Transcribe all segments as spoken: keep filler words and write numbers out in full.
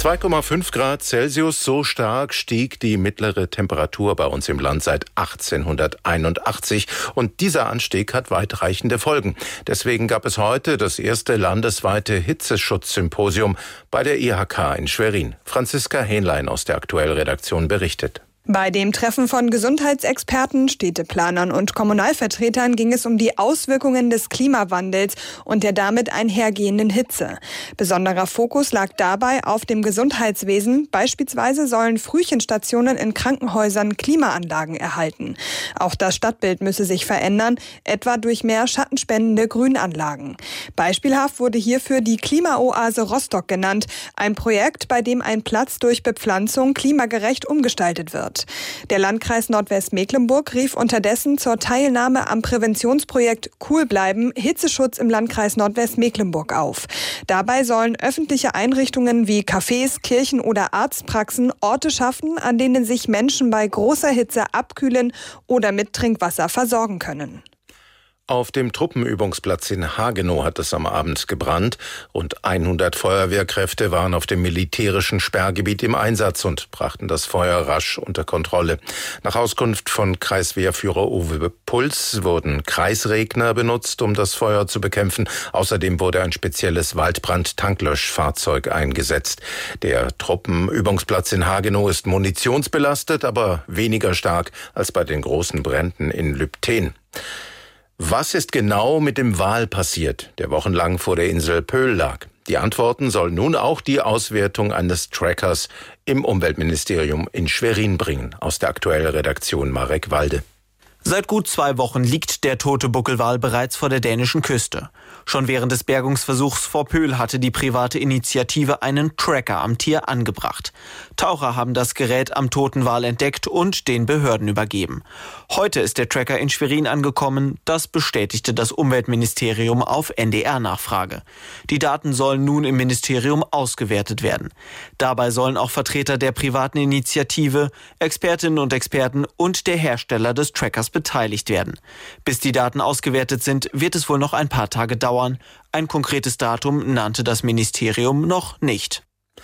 zwei Komma fünf Grad Celsius, so stark stieg die mittlere Temperatur bei uns im Land seit achtzehnhunderteinundachtzig. Und dieser Anstieg hat weitreichende Folgen. Deswegen gab es heute das erste landesweite Hitzeschutzsymposium bei der I H K in Schwerin. Franziska Hähnlein aus der Aktuell-Redaktion berichtet. Bei dem Treffen von Gesundheitsexperten, Städteplanern und Kommunalvertretern ging es um die Auswirkungen des Klimawandels und der damit einhergehenden Hitze. Besonderer Fokus lag dabei auf dem Gesundheitswesen. Beispielsweise sollen Frühchenstationen in Krankenhäusern Klimaanlagen erhalten. Auch das Stadtbild müsse sich verändern, etwa durch mehr schattenspendende Grünanlagen. Beispielhaft wurde hierfür die Klimaoase Rostock genannt, ein Projekt, bei dem ein Platz durch Bepflanzung klimagerecht umgestaltet wird. Der Landkreis Nordwestmecklenburg rief unterdessen zur Teilnahme am Präventionsprojekt Cool bleiben, Hitzeschutz im Landkreis Nordwestmecklenburg auf. Dabei sollen öffentliche Einrichtungen wie Cafés, Kirchen oder Arztpraxen Orte schaffen, an denen sich Menschen bei großer Hitze abkühlen oder mit Trinkwasser versorgen können. Auf dem Truppenübungsplatz in Hagenow hat es am Abend gebrannt. Rund hundert Feuerwehrkräfte waren auf dem militärischen Sperrgebiet im Einsatz und brachten das Feuer rasch unter Kontrolle. Nach Auskunft von Kreiswehrführer Uwe Puls wurden Kreisregner benutzt, um das Feuer zu bekämpfen. Außerdem wurde ein spezielles Waldbrand-Tanklöschfahrzeug eingesetzt. Der Truppenübungsplatz in Hagenow ist munitionsbelastet, aber weniger stark als bei den großen Bränden in Lübten. Was ist genau mit dem Wal passiert, der wochenlang vor der Insel Pöhl lag? Die Antworten soll nun auch die Auswertung eines Trackers im Umweltministerium in Schwerin bringen. Aus der Aktuellen Redaktion Marek Walde. Seit gut zwei Wochen liegt der tote Buckelwal bereits vor der dänischen Küste. Schon während des Bergungsversuchs vor Pöhl hatte die private Initiative einen Tracker am Tier angebracht. Taucher haben das Gerät am toten Wal entdeckt und den Behörden übergeben. Heute ist der Tracker in Schwerin angekommen. Das bestätigte das Umweltministerium auf N D R-Nachfrage. Die Daten sollen nun im Ministerium ausgewertet werden. Dabei sollen auch Vertreter der privaten Initiative, Expertinnen und Experten und der Hersteller des Trackers beteiligt werden. Bis die Daten ausgewertet sind, wird es wohl noch ein paar Tage dauern. Ein konkretes Datum nannte das Ministerium noch nicht.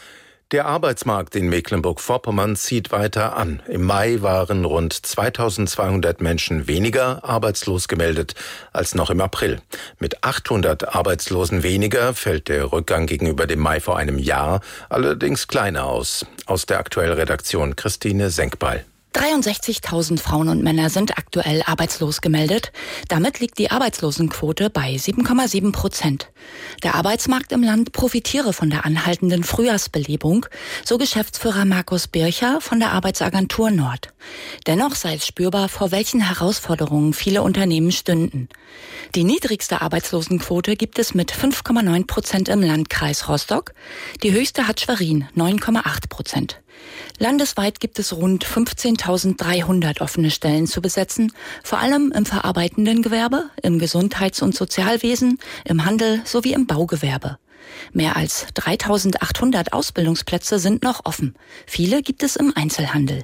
Der Arbeitsmarkt in Mecklenburg-Vorpommern zieht weiter an. Im Mai waren rund zweitausendzweihundert Menschen weniger arbeitslos gemeldet als noch im April. Mit achthundert Arbeitslosen weniger fällt der Rückgang gegenüber dem Mai vor einem Jahr allerdings kleiner aus. Aus der Aktuellen Redaktion Christine Senkbeil. dreiundsechzigtausend Frauen und Männer sind aktuell arbeitslos gemeldet. Damit liegt die Arbeitslosenquote bei sieben Komma sieben Prozent. Der Arbeitsmarkt im Land profitiere von der anhaltenden Frühjahrsbelebung, so Geschäftsführer Markus Bircher von der Arbeitsagentur Nord. Dennoch sei es spürbar, vor welchen Herausforderungen viele Unternehmen stünden. Die niedrigste Arbeitslosenquote gibt es mit fünf Komma neun Prozent im Landkreis Rostock. Die höchste hat Schwerin, neun Komma acht Prozent. Landesweit gibt es rund fünfzehntausenddreihundert offene Stellen zu besetzen, vor allem im verarbeitenden Gewerbe, im Gesundheits- und Sozialwesen, im Handel sowie im Baugewerbe. Mehr als dreitausendachthundert Ausbildungsplätze sind noch offen. Viele gibt es im Einzelhandel.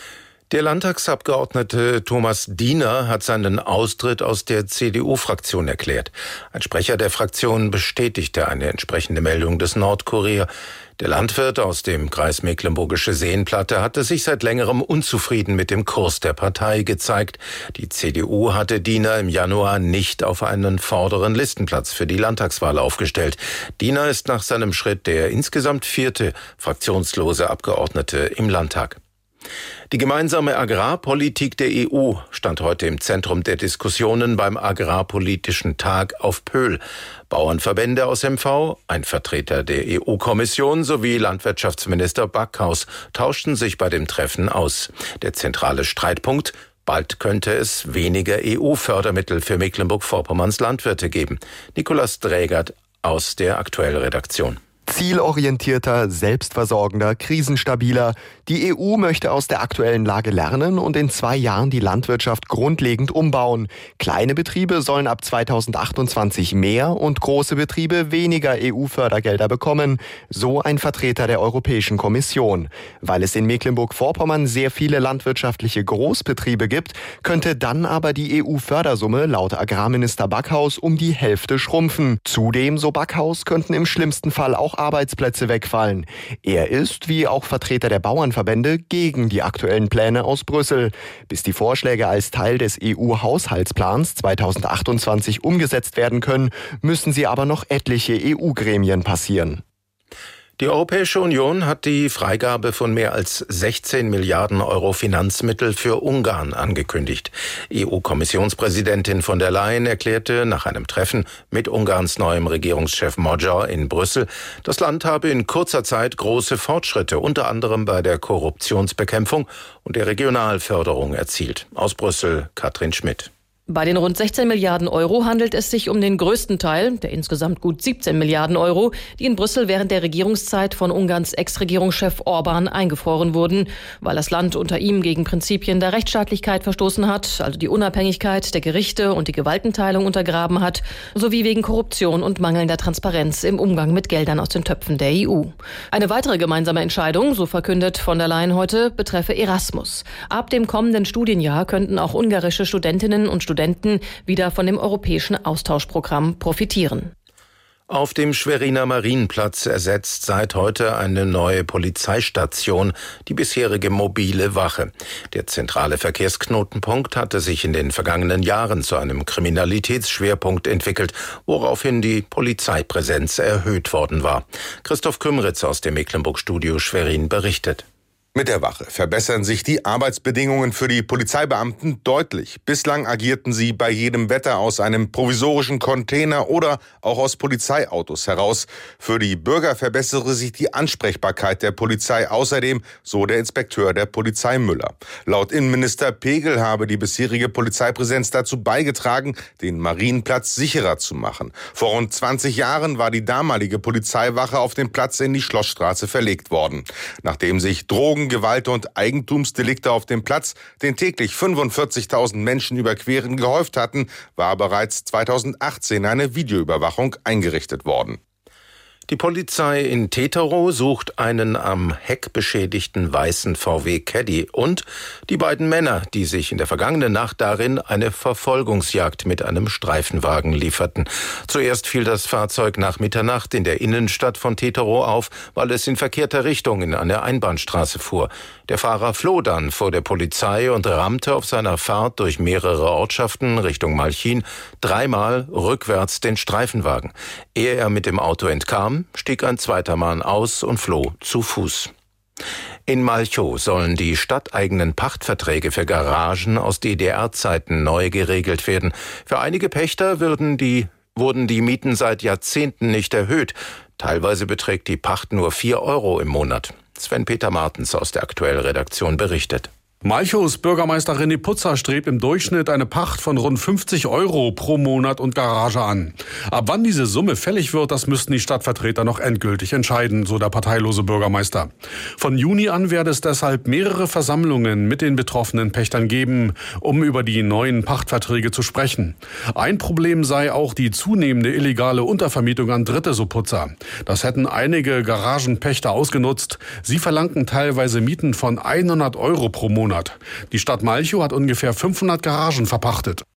Der Landtagsabgeordnete Thomas Diener hat seinen Austritt aus der C D U-Fraktion erklärt. Ein Sprecher der Fraktion bestätigte eine entsprechende Meldung des Nordkurier. Der Landwirt aus dem Kreis Mecklenburgische Seenplatte hatte sich seit längerem unzufrieden mit dem Kurs der Partei gezeigt. Die C D U hatte Diener im Januar nicht auf einen vorderen Listenplatz für die Landtagswahl aufgestellt. Diener ist nach seinem Schritt der insgesamt vierte fraktionslose Abgeordnete im Landtag. Die gemeinsame Agrarpolitik der E U stand heute im Zentrum der Diskussionen beim Agrarpolitischen Tag auf Pöhl. Bauernverbände aus M V, ein Vertreter der E U-Kommission sowie Landwirtschaftsminister Backhaus tauschten sich bei dem Treffen aus. Der zentrale Streitpunkt: Bald könnte es weniger E U-Fördermittel für Mecklenburg-Vorpommerns Landwirte geben. Nikolaus Drägert aus der Aktuellen Redaktion. Zielorientierter, selbstversorgender, krisenstabiler. Die E U möchte aus der aktuellen Lage lernen und in zwei Jahren die Landwirtschaft grundlegend umbauen. Kleine Betriebe sollen ab zweitausendachtundzwanzig mehr und große Betriebe weniger E U-Fördergelder bekommen, so ein Vertreter der Europäischen Kommission. Weil es in Mecklenburg-Vorpommern sehr viele landwirtschaftliche Großbetriebe gibt, könnte dann aber die E U-Fördersumme laut Agrarminister Backhaus um die Hälfte schrumpfen. Zudem, so Backhaus, könnten im schlimmsten Fall auch auch Arbeitsplätze wegfallen. Er ist, wie auch Vertreter der Bauernverbände, gegen die aktuellen Pläne aus Brüssel. Bis die Vorschläge als Teil des E U-Haushaltsplans zweitausendachtundzwanzig umgesetzt werden können, müssen sie aber noch etliche E U-Gremien passieren. Die Europäische Union hat die Freigabe von mehr als sechzehn Milliarden Euro Finanzmittel für Ungarn angekündigt. E U-Kommissionspräsidentin von der Leyen erklärte nach einem Treffen mit Ungarns neuem Regierungschef Magyar in Brüssel, das Land habe in kurzer Zeit große Fortschritte, unter anderem bei der Korruptionsbekämpfung und der Regionalförderung erzielt. Aus Brüssel, Katrin Schmidt. Bei den rund sechzehn Milliarden Euro handelt es sich um den größten Teil, der insgesamt gut siebzehn Milliarden Euro, die in Brüssel während der Regierungszeit von Ungarns Ex-Regierungschef Orbán eingefroren wurden, weil das Land unter ihm gegen Prinzipien der Rechtsstaatlichkeit verstoßen hat, also die Unabhängigkeit der Gerichte und die Gewaltenteilung untergraben hat, sowie wegen Korruption und mangelnder Transparenz im Umgang mit Geldern aus den Töpfen der E U. Eine weitere gemeinsame Entscheidung, so verkündet von der Leyen heute, betreffe Erasmus. Ab dem kommenden Studienjahr könnten auch ungarische Studentinnen und Studenten Studenten wieder von dem europäischen Austauschprogramm profitieren. Auf dem Schweriner Marienplatz ersetzt seit heute eine neue Polizeistation die bisherige mobile Wache. Der zentrale Verkehrsknotenpunkt hatte sich in den vergangenen Jahren zu einem Kriminalitätsschwerpunkt entwickelt, woraufhin die Polizeipräsenz erhöht worden war. Christoph Kümritz aus dem Mecklenburg-Studio Schwerin berichtet. Mit der Wache verbessern sich die Arbeitsbedingungen für die Polizeibeamten deutlich. Bislang agierten sie bei jedem Wetter aus einem provisorischen Container oder auch aus Polizeiautos heraus. Für die Bürger verbessere sich die Ansprechbarkeit der Polizei außerdem, so der Inspekteur der Polizei Müller. Laut Innenminister Pegel habe die bisherige Polizeipräsenz dazu beigetragen, den Marienplatz sicherer zu machen. Vor rund zwanzig Jahren war die damalige Polizeiwache auf den Platz in die Schlossstraße verlegt worden. Nachdem sich Drogen, Gewalt- und Eigentumsdelikte auf dem Platz, den täglich fünfundvierzigtausend Menschen überqueren, gehäuft hatten, war bereits zweitausendachtzehn eine Videoüberwachung eingerichtet worden. Die Polizei in Teterow sucht einen am Heck beschädigten weißen V W Caddy und die beiden Männer, die sich in der vergangenen Nacht darin eine Verfolgungsjagd mit einem Streifenwagen lieferten. Zuerst fiel das Fahrzeug nach Mitternacht in der Innenstadt von Teterow auf, weil es in verkehrter Richtung in eine Einbahnstraße fuhr. Der Fahrer floh dann vor der Polizei und rammte auf seiner Fahrt durch mehrere Ortschaften Richtung Malchin dreimal rückwärts den Streifenwagen. Ehe er mit dem Auto entkam, stieg ein zweiter Mann aus und floh zu Fuß. In Malchow sollen die stadteigenen Pachtverträge für Garagen aus D D R-Zeiten neu geregelt werden. Für einige Pächter würden die, wurden die Mieten seit Jahrzehnten nicht erhöht. Teilweise beträgt die Pacht nur vier Euro im Monat. Sven-Peter Martens aus der Aktuell-Redaktion berichtet. Malchows Bürgermeister René Putzer strebt im Durchschnitt eine Pacht von rund fünfzig Euro pro Monat und Garage an. Ab wann diese Summe fällig wird, das müssten die Stadtvertreter noch endgültig entscheiden, so der parteilose Bürgermeister. Von Juni an werde es deshalb mehrere Versammlungen mit den betroffenen Pächtern geben, um über die neuen Pachtverträge zu sprechen. Ein Problem sei auch die zunehmende illegale Untervermietung an Dritte, so Putzer. Das hätten einige Garagenpächter ausgenutzt. Sie verlangten teilweise Mieten von hundert Euro pro Monat. Die Stadt Malchow hat ungefähr fünfhundert Garagen verpachtet.